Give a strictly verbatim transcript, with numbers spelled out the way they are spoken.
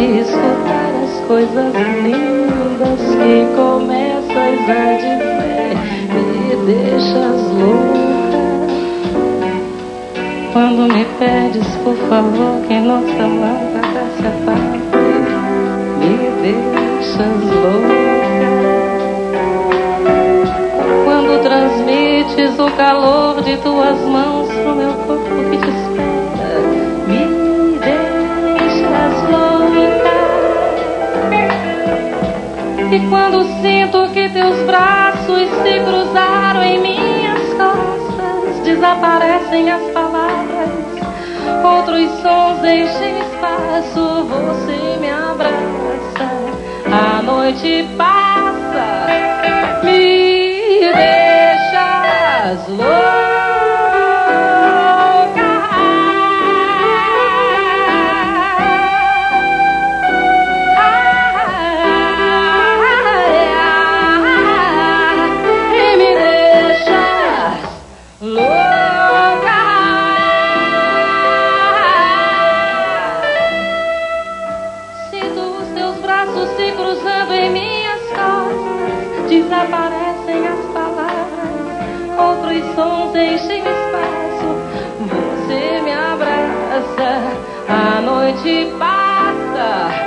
escutar as coisas lindas que começas a dizer. Me deixas louca quando me pedes, por favor, que nossa mão nada se apague. Me deixas louca quando transmites o calor de tuas mãos pro meu corpo que te espera. Me deixas louca. E quando sinto que teus braços se cruzaram em minhas costas, desaparecem as palavras, outros sons enchem espaço, você me abraça, a noite passa, me deixas louca. Se cruzando em minhas costas, desaparecem as palavras, outros sons enchem espaço, você me abraça, a noite passa.